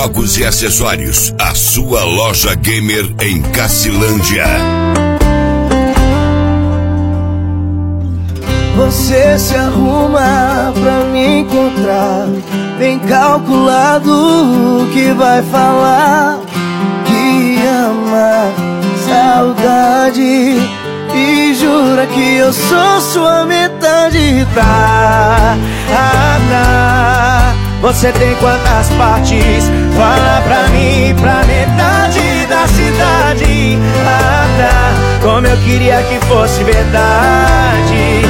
jogos e acessórios. A sua loja gamer em Cacilândia. Você se arruma pra me encontrar, bem calculado o que vai falar. Que ama, saudade, e jura que eu sou sua metade. Tá. Você tem quantas partes? Fala pra mim, pra metade da cidade. Como eu queria que fosse verdade.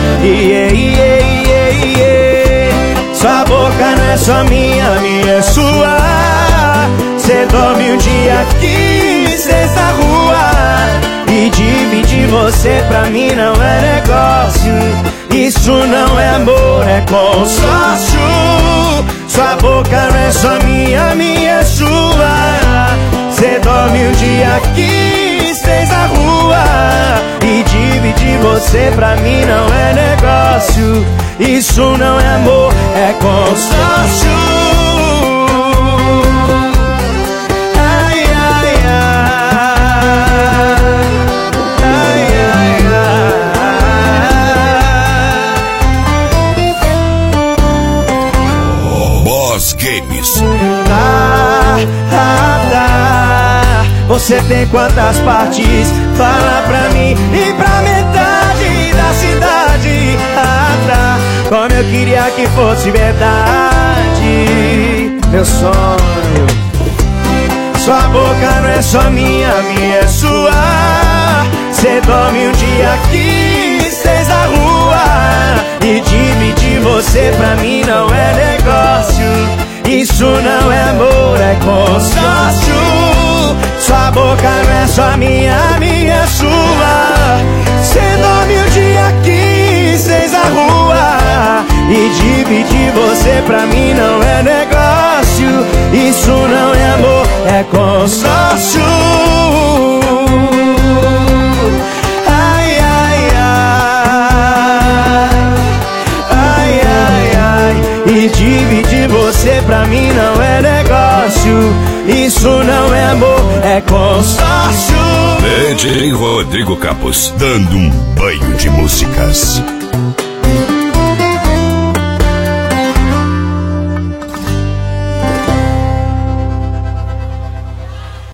Sua boca não é só minha, minha é sua. Cê dorme um dia aqui, cês na rua. E dividir você pra mim não é negócio. Isso não é amor, é consórcio. Sua boca não é só minha, minha é sua. Cê dorme um dia aqui, cês na rua. E dividir você pra mim não é negócio. Isso não é amor, é consórcio. Games. Você tem quantas partes? Fala pra mim e pra metade da cidade. Como eu queria que fosse verdade. Meu sonho. Sua boca não é só minha, minha é sua. Cê dorme um dia aqui, cês na rua. E dividir você pra mim não é negócio. Isso não é amor, é consórcio. Sua boca não é só minha, minha é sua. Cê dorme um dia aqui, cês na rua. E dividir você pra mim não é negócio. Isso não é amor, é consórcio. E dividir você pra mim não é negócio. Isso não é amor, é consórcio. DJ Rodrigo Campos, dando um banho de músicas.